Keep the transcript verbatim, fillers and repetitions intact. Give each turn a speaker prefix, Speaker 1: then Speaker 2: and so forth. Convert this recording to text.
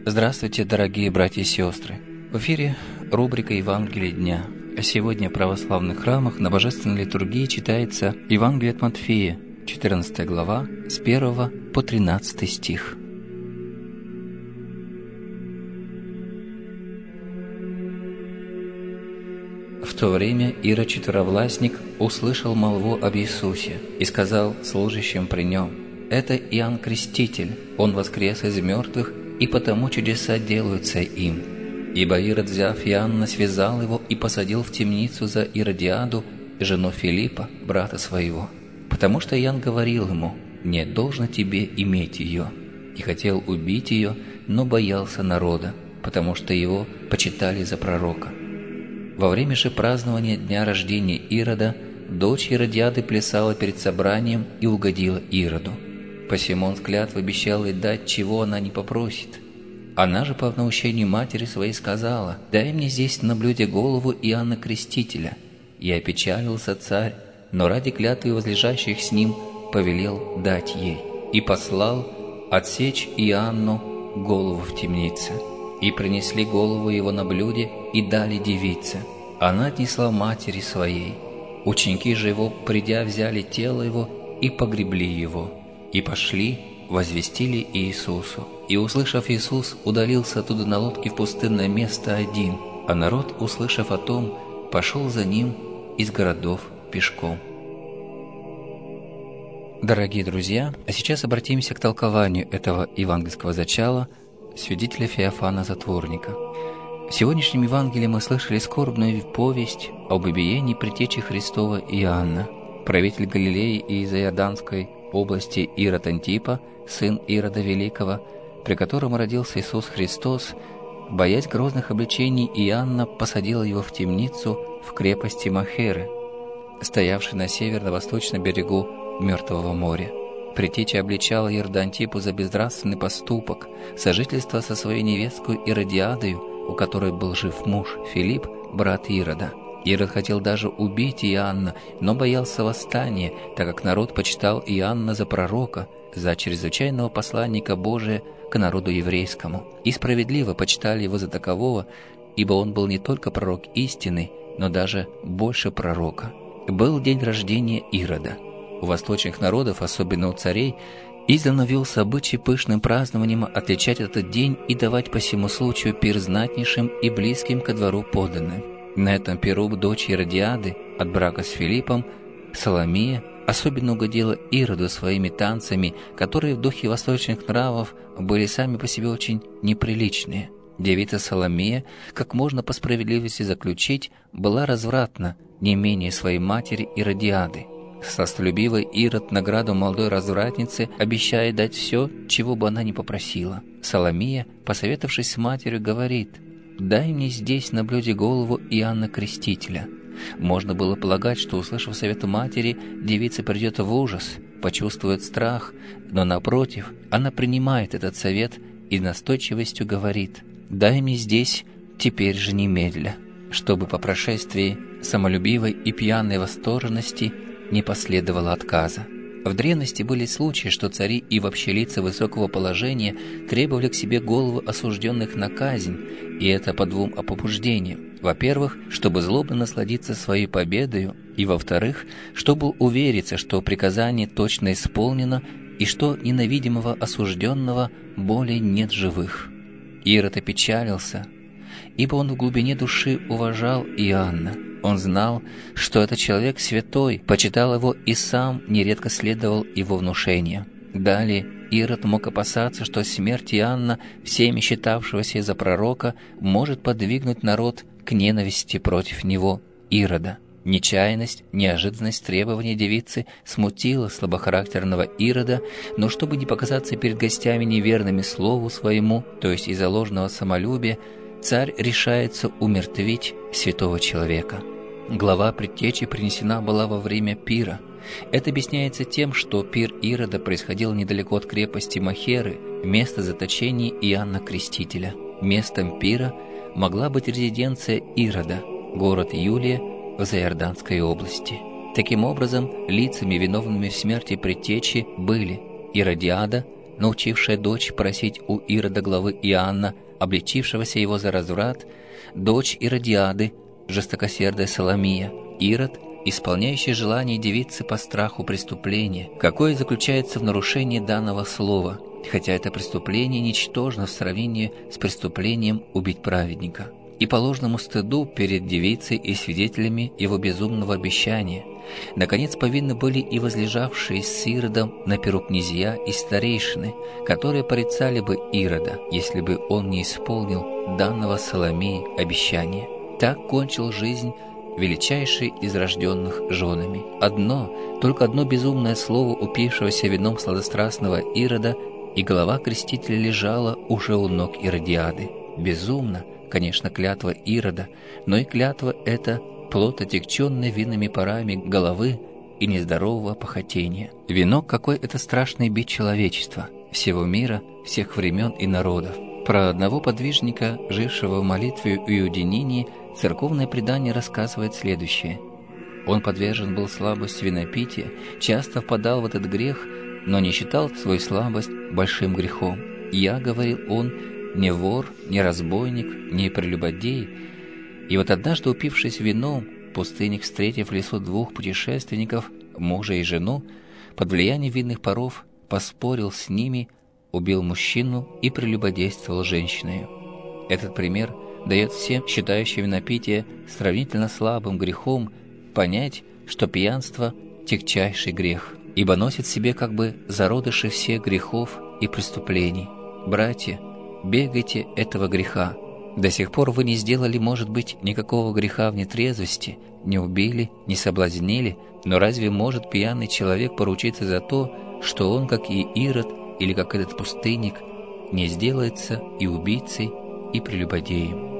Speaker 1: Здравствуйте, дорогие братья и сестры! В эфире рубрика «Евангелие дня». Сегодня в православных храмах на Божественной литургии читается Евангелие от Матфея, четырнадцатая глава, с первого по тринадцатый стих. В то время Ирод Четверовластник услышал молву об Иисусе и сказал служащим при нем: «Это Иоанн Креститель, он воскрес из мертвых, и потому чудеса делаются им». Ибо Ирод, взяв Иоанна, связал его и посадил в темницу за Иродиаду, жену Филиппа, брата своего. Потому что Иоанн говорил ему: «Не должно тебе иметь ее». И хотел убить ее, но боялся народа, потому что его почитали за пророка. Во время же празднования дня рождения Ирода дочь Иродиады плясала перед собранием и угодила Ироду. Посему он с клятвой обещал ей дать, чего она не попросит. Она же по наущению матери своей сказала: «Дай мне здесь на блюде голову Иоанна Крестителя». И опечалился царь, но ради клятвы возлежащих с ним повелел дать ей. И послал отсечь Иоанну голову в темнице. И принесли голову его на блюде и дали девице. Она отнесла матери своей. Ученики же его, придя, взяли тело его и погребли его. И пошли, возвестили Иисусу. И, услышав Иисус, удалился оттуда на лодке в пустынное место один, а народ, услышав о том, пошел за ним из городов пешком. Дорогие друзья, а сейчас обратимся к толкованию этого евангельского зачала свидетеля Феофана Затворника. В сегодняшнем Евангелии мы слышали скорбную повесть об убиении предтечи Христова Иоанна. Правитель Галилеи и из Иорданской области Ирод Антипа, сын Ирода Великого, при котором родился Иисус Христос, боясь грозных обличений Иоанна, посадил его в темницу в крепости Махеры, стоявшей на северно-восточном берегу Мертвого моря. Предтеча обличала Ирода Антипу за безнравственный поступок, сожительство со своей невесткой Иродиадою, у которой был жив муж Филипп, брат Ирода. Ирод хотел даже убить Иоанна, но боялся восстания, так как народ почитал Иоанна за пророка, за чрезвычайного посланника Божия к народу еврейскому, и справедливо почитали его за такового, ибо он был не только пророк истинный, но даже больше пророка. Был день рождения Ирода. У восточных народов, особенно у царей, издавна велся обычай пышным празднованием отличать этот день и давать по сему случаю пир знатнейшим и близким ко двору подданным. На этом пиру дочь Иродиады от брака с Филиппом, Соломия, особенно угодила Ироду своими танцами, которые в духе восточных нравов были сами по себе очень неприличные. Девица Соломия, как можно по справедливости заключить, была развратна не менее своей матери Иродиады. Сластолюбивый Ирод награду молодой развратнице обещает дать все, чего бы она ни попросила. Соломия, посоветовавшись с матерью, говорит: «Дай мне здесь на блюде голову Иоанна Крестителя». Можно было полагать, что, услышав совет матери, девица придет в ужас, почувствует страх, но, напротив, она принимает этот совет и настойчивостью говорит: «Дай мне здесь, теперь же немедля», чтобы по прошествии самолюбивой и пьяной восторженности не последовало отказа. В древности были случаи, что цари и вообще лица высокого положения требовали к себе головы осужденных на казнь, и это по двум побуждениям. Во-первых, чтобы злобно насладиться своей победою, и во-вторых, чтобы увериться, что приказание точно исполнено и что ненавидимого осужденного более нет живых. Ирод опечалился, ибо он в глубине души уважал Иоанна. Он знал, что этот человек святой, почитал его и сам нередко следовал его внушениям. Далее Ирод мог опасаться, что смерть Иоанна, всеми считавшегося за пророка, может подвигнуть народ к ненависти против него, Ирода. Нечаянность, неожиданность требований девицы смутила слабохарактерного Ирода, но чтобы не показаться перед гостями неверными слову своему, то есть из-за ложного самолюбия, царь решается умертвить святого человека. Глава предтечи принесена была во время пира. Это объясняется тем, что пир Ирода происходил недалеко от крепости Махеры, место заточения Иоанна Крестителя. Местом пира могла быть резиденция Ирода, город Юлия в Заиорданской области. Таким образом, лицами, виновными в смерти предтечи, были Иродиада, научившая дочь просить у Ирода главы Иоанна, обличившегося его за разврат, дочь Иродиады, жестокосердая Соломия, Ирод, исполняющий желание девицы по страху преступления, какое заключается в нарушении данного слова, хотя это преступление ничтожно в сравнении с преступлением убить праведника, и по ложному стыду перед девицей и свидетелями его безумного обещания. Наконец, повинны были и возлежавшие с Иродом на перу князья и старейшины, которые порицали бы Ирода, если бы он не исполнил данного Соломии обещания. Так кончил жизнь величайший из рожденных женами. Одно, только одно безумное слово упившегося вином сладострастного Ирода, и голова крестителя лежала уже у ног Иродиады. Безумно, конечно, клятва Ирода, но и клятва эта плод отягченной винными парами головы и нездорового похотения. Вино, какой это страшный бич человечества, всего мира, всех времен и народов. Про одного подвижника, жившего в молитве и уединении, церковное предание рассказывает следующее. Он подвержен был слабости винопития, часто впадал в этот грех, но не считал свою слабость большим грехом. «Я, — говорил он, — не вор, не разбойник, не прелюбодей». И вот однажды, упившись вином, пустынник, встретив в лесу двух путешественников, мужа и жену, под влиянием винных паров поспорил с ними, убил мужчину и прелюбодействовал женщиной. Этот пример дает всем, считающим винопитие сравнительно слабым грехом, понять, что пьянство – тягчайший грех, ибо носит в себе как бы зародыши всех грехов и преступлений. Братья, бегайте этого греха. До сих пор вы не сделали, может быть, никакого греха в нетрезвости, не убили, не соблазнили, но разве может пьяный человек поручиться за то, что он, как и Ирод или как этот пустынник, не сделается и убийцей, и прелюбодеем?